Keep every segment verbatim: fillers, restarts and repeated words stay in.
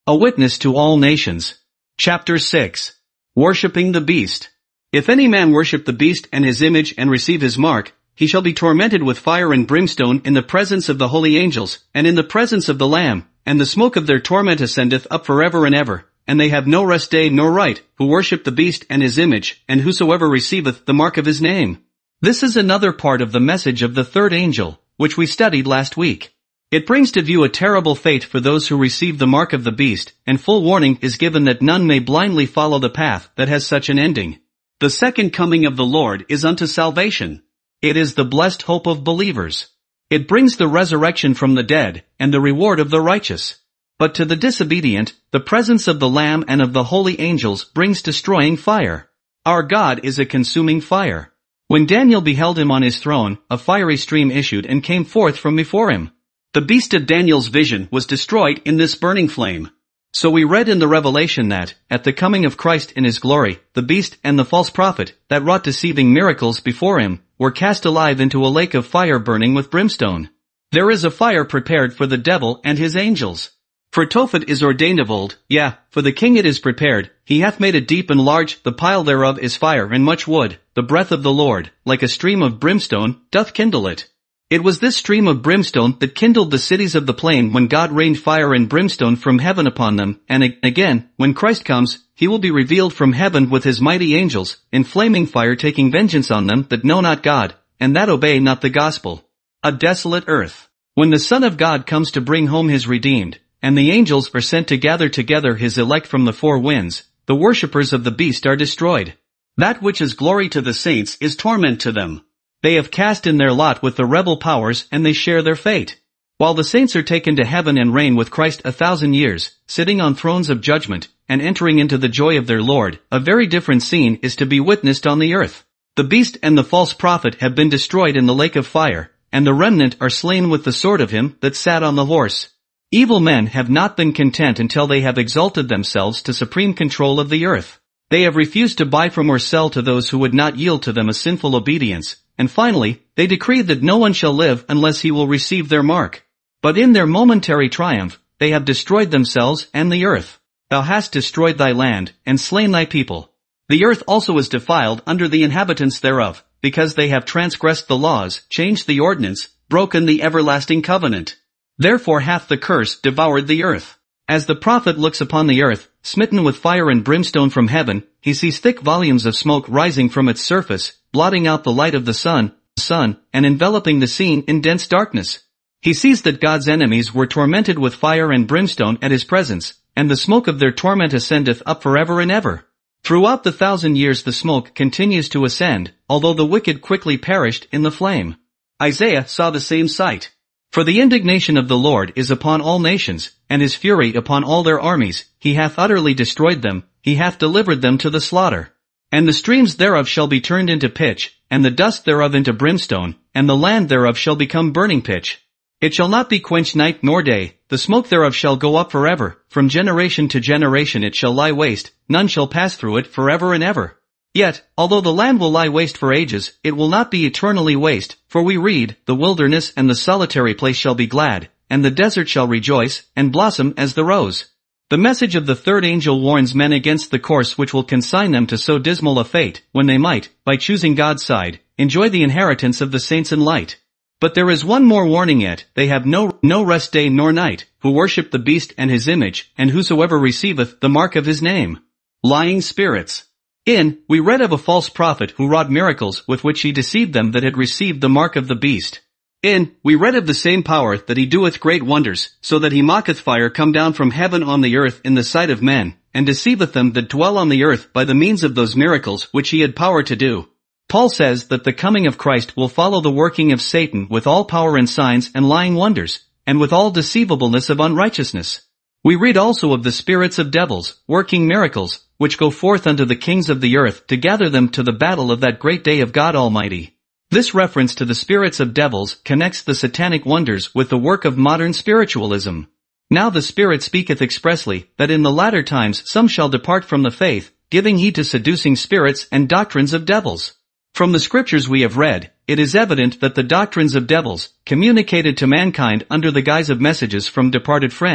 A witness to all nations. Chapter six. Worshipping the beast. If any man worship the beast and his image and receive his mark, he shall be tormented with fire and brimstone in the presence of the holy angels, and in the presence of the Lamb, and the smoke of their torment ascendeth up forever and ever, and they have no rest day nor right, who worship the beast and his image, and whosoever receiveth the mark of his name. This is another part of the message of the third angel, which we studied last week. It brings to view a terrible fate for those who receive the mark of the beast, and full warning is given that none may blindly follow the path that has such an ending. The second coming of the Lord is unto salvation. It is the blessed hope of believers. It brings the resurrection from the dead, and the reward of the righteous. But to the disobedient, the presence of the Lamb and of the holy angels brings destroying fire. Our God is a consuming fire. When Daniel beheld him on his throne, a fiery stream issued and came forth from before him. The beast of Daniel's vision was destroyed in this burning flame. So we read in the Revelation that, at the coming of Christ in his glory, the beast and the false prophet, that wrought deceiving miracles before him, were cast alive into a lake of fire burning with brimstone. There is a fire prepared for the devil and his angels. For Tophet is ordained of old, yea, for the king it is prepared, he hath made it deep and large, the pile thereof is fire and much wood, the breath of the Lord, like a stream of brimstone, doth kindle it. It was this stream of brimstone that kindled the cities of the plain when God rained fire and brimstone from heaven upon them, and again, when Christ comes, he will be revealed from heaven with his mighty angels, in flaming fire taking vengeance on them that know not God, and that obey not the gospel. A desolate earth. When the Son of God comes to bring home his redeemed, and the angels are sent to gather together his elect from the four winds, the worshippers of the beast are destroyed. That which is glory to the saints is torment to them. They have cast in their lot with the rebel powers and they share their fate. While the saints are taken to heaven and reign with Christ a thousand years, sitting on thrones of judgment, and entering into the joy of their Lord, a very different scene is to be witnessed on the earth. The beast and the false prophet have been destroyed in the lake of fire, and the remnant are slain with the sword of him that sat on the horse. Evil men have not been content until they have exalted themselves to supreme control of the earth. They have refused to buy from or sell to those who would not yield to them a sinful obedience, and finally, they decreed that no one shall live unless he will receive their mark. But in their momentary triumph, they have destroyed themselves and the earth. Thou hast destroyed thy land, and slain thy people. The earth also is defiled under the inhabitants thereof, because they have transgressed the laws, changed the ordinance, broken the everlasting covenant. Therefore hath the curse devoured the earth. As the prophet looks upon the earth, smitten with fire and brimstone from heaven, he sees thick volumes of smoke rising from its surface, blotting out the light of the sun, sun, and enveloping the scene in dense darkness. He sees that God's enemies were tormented with fire and brimstone at his presence, and the smoke of their torment ascendeth up forever and ever. Throughout the thousand years the smoke continues to ascend, although the wicked quickly perished in the flame. Isaiah saw the same sight. For the indignation of the Lord is upon all nations, and his fury upon all their armies, he hath utterly destroyed them, he hath delivered them to the slaughter. And the streams thereof shall be turned into pitch, and the dust thereof into brimstone, and the land thereof shall become burning pitch. It shall not be quenched night nor day, the smoke thereof shall go up forever, from generation to generation it shall lie waste, none shall pass through it forever and ever. Yet, although the land will lie waste for ages, it will not be eternally waste, for we read, the wilderness and the solitary place shall be glad, and the desert shall rejoice, and blossom as the rose. The message of the third angel warns men against the course which will consign them to so dismal a fate, when they might, by choosing God's side, enjoy the inheritance of the saints in light. But there is one more warning yet, they have no, no rest day nor night, who worship the beast and his image, and whosoever receiveth the mark of his name. Lying spirits. In, we read of a false prophet who wrought miracles with which he deceived them that had received the mark of the beast. In, we read of the same power that he doeth great wonders, so that he maketh fire come down from heaven on the earth in the sight of men, and deceiveth them that dwell on the earth by the means of those miracles which he had power to do. Paul says that the coming of Christ will follow the working of Satan with all power and signs and lying wonders, and with all deceivableness of unrighteousness. We read also of the spirits of devils, working miracles, which go forth unto the kings of the earth to gather them to the battle of that great day of God Almighty. This reference to the spirits of devils connects the satanic wonders with the work of modern spiritualism. Now the Spirit speaketh expressly, that in the latter times some shall depart from the faith, giving heed to seducing spirits and doctrines of devils. From the scriptures we have read, it is evident that the doctrines of devils, communicated to mankind under the guise of messages from departed friends,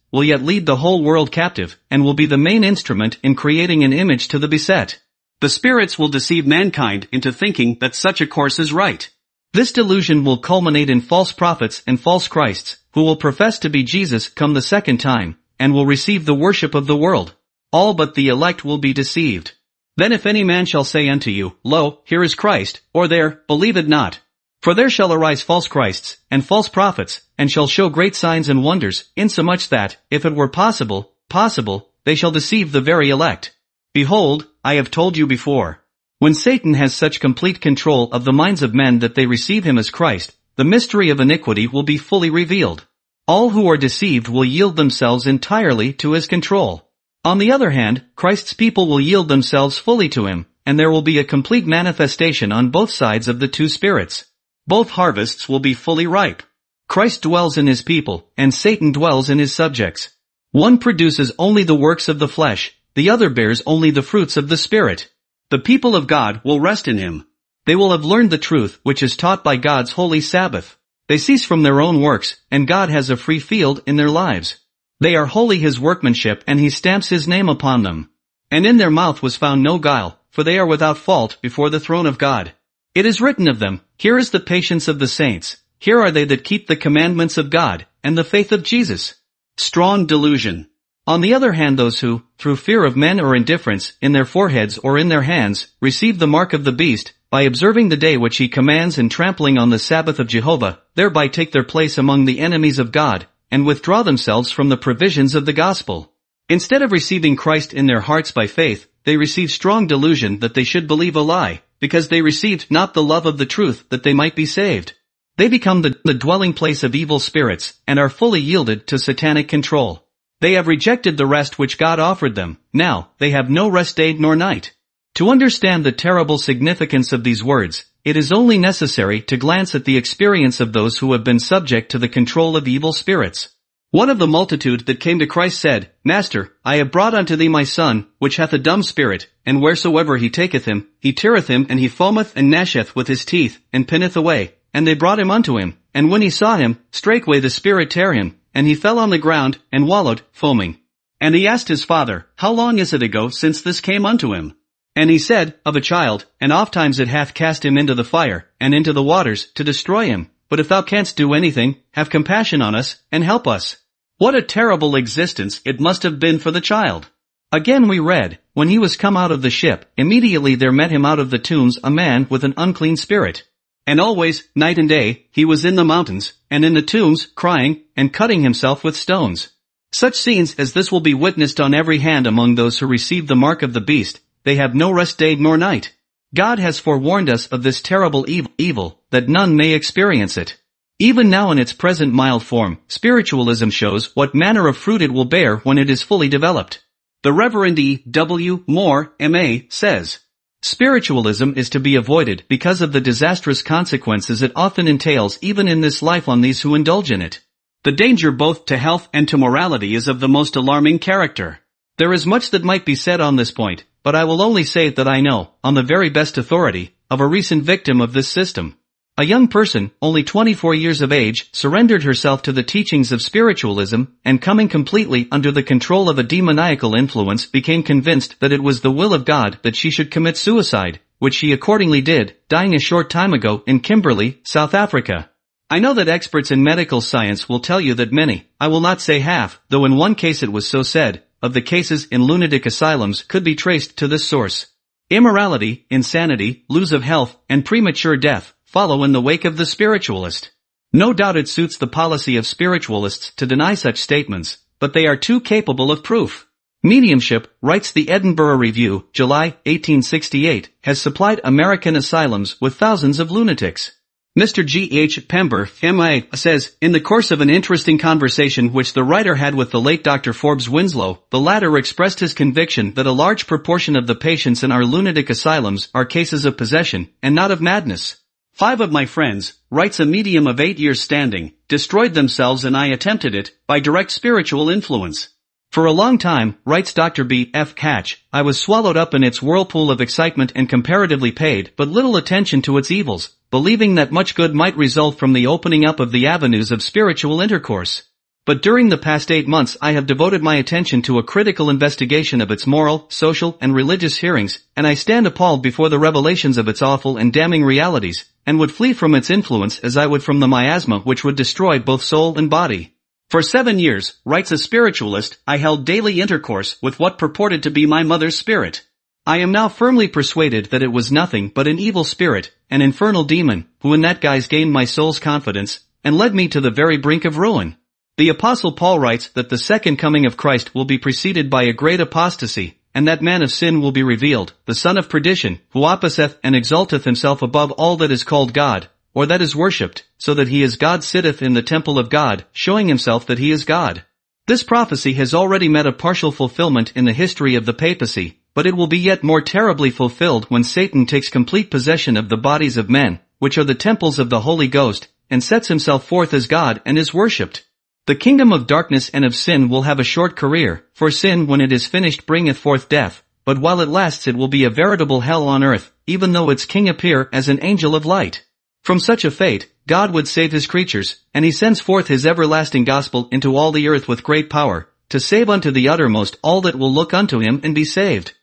will yet lead the whole world captive, and will be the main instrument in creating an image to the beset. The spirits will deceive mankind into thinking that such a course is right. This delusion will culminate in false prophets and false Christs, who will profess to be Jesus come the second time, and will receive the worship of the world. All but the elect will be deceived. Then if any man shall say unto you, Lo, here is Christ, or there, believe it not. For there shall arise false Christs, and false prophets, and shall show great signs and wonders, insomuch that, if it were possible, possible, they shall deceive the very elect. Behold, I have told you before. When Satan has such complete control of the minds of men that they receive him as Christ, the mystery of iniquity will be fully revealed. All who are deceived will yield themselves entirely to his control. On the other hand, Christ's people will yield themselves fully to him, and there will be a complete manifestation on both sides of the two spirits. Both harvests will be fully ripe. Christ dwells in his people, and Satan dwells in his subjects. One produces only the works of the flesh, the other bears only the fruits of the Spirit. The people of God will rest in him. They will have learned the truth which is taught by God's holy Sabbath. They cease from their own works, and God has a free field in their lives. They are wholly his workmanship, and he stamps his name upon them. And in their mouth was found no guile, for they are without fault before the throne of God. It is written of them, Here is the patience of the saints, here are they that keep the commandments of God, and the faith of Jesus. Strong delusion. On the other hand, those who, through fear of men or indifference, in their foreheads or in their hands, receive the mark of the beast, by observing the day which he commands and trampling on the Sabbath of Jehovah, thereby take their place among the enemies of God, and withdraw themselves from the provisions of the gospel. Instead of receiving Christ in their hearts by faith, they receive strong delusion that they should believe a lie, because they received not the love of the truth that they might be saved. They become the, the dwelling place of evil spirits, and are fully yielded to satanic control. They have rejected the rest which God offered them. Now, they have no rest day nor night. To understand the terrible significance of these words, it is only necessary to glance at the experience of those who have been subject to the control of evil spirits. One of the multitude that came to Christ said, Master, I have brought unto thee my son, which hath a dumb spirit, and wheresoever he taketh him, he teareth him, and he foameth and gnasheth with his teeth, and pinneth away. And they brought him unto him, and when he saw him, straightway the spirit tare him, and he fell on the ground, and wallowed, foaming. And he asked his father, How long is it ago since this came unto him? And he said, Of a child, and ofttimes it hath cast him into the fire, and into the waters, to destroy him. But if thou canst do anything, have compassion on us, and help us. What a terrible existence it must have been for the child. Again we read, When he was come out of the ship, immediately there met him out of the tombs a man with an unclean spirit. And always, night and day, he was in the mountains, and in the tombs, crying, and cutting himself with stones. Such scenes as this will be witnessed on every hand among those who receive the mark of the beast. They have no rest day nor night. God has forewarned us of this terrible evil, evil, that none may experience it. Even now in its present mild form, spiritualism shows what manner of fruit it will bear when it is fully developed. The Reverend E. W. Moore, M A, says, Spiritualism is to be avoided because of the disastrous consequences it often entails even in this life on these who indulge in it. The danger both to health and to morality is of the most alarming character. There is much that might be said on this point, but I will only say that I know, on the very best authority, of a recent victim of this system. A young person, only twenty-four years of age, surrendered herself to the teachings of spiritualism, and coming completely under the control of a demoniacal influence became convinced that it was the will of God that she should commit suicide, which she accordingly did, dying a short time ago in Kimberley, South Africa. I know that experts in medical science will tell you that many, I will not say half, though in one case it was so said, of the cases in lunatic asylums could be traced to this source. Immorality, insanity, lose of health, and premature death follow in the wake of the spiritualist. No doubt it suits the policy of spiritualists to deny such statements, but they are too capable of proof. Mediumship, writes the Edinburgh Review, July eighteen sixty-eight, has supplied American asylums with thousands of lunatics. Mister G H Pember, M A, says, in the course of an interesting conversation which the writer had with the late Doctor Forbes Winslow, the latter expressed his conviction that a large proportion of the patients in our lunatic asylums are cases of possession, and not of madness. Five of my friends, writes a medium of eight years standing, destroyed themselves and I attempted it, by direct spiritual influence. For a long time, writes Doctor B F Catch, I was swallowed up in its whirlpool of excitement and comparatively paid but little attention to its evils, believing that much good might result from the opening up of the avenues of spiritual intercourse. But during the past eight months I have devoted my attention to a critical investigation of its moral, social, and religious hearings, and I stand appalled before the revelations of its awful and damning realities, and would flee from its influence as I would from the miasma which would destroy both soul and body. For seven years, writes a spiritualist, I held daily intercourse with what purported to be my mother's spirit. I am now firmly persuaded that it was nothing but an evil spirit, an infernal demon, who in that guise gained my soul's confidence, and led me to the very brink of ruin. The Apostle Paul writes that the second coming of Christ will be preceded by a great apostasy, and that man of sin will be revealed, the son of perdition, who opposeth and exalteth himself above all that is called God, or that is worshipped, so that he is God sitteth in the temple of God, showing himself that he is God. This prophecy has already met a partial fulfillment in the history of the papacy, but it will be yet more terribly fulfilled when Satan takes complete possession of the bodies of men, which are the temples of the Holy Ghost, and sets himself forth as God and is worshipped. The kingdom of darkness and of sin will have a short career, for sin when it is finished bringeth forth death, but while it lasts it will be a veritable hell on earth, even though its king appear as an angel of light. From such a fate, God would save his creatures, and he sends forth his everlasting gospel into all the earth with great power, to save unto the uttermost all that will look unto him and be saved.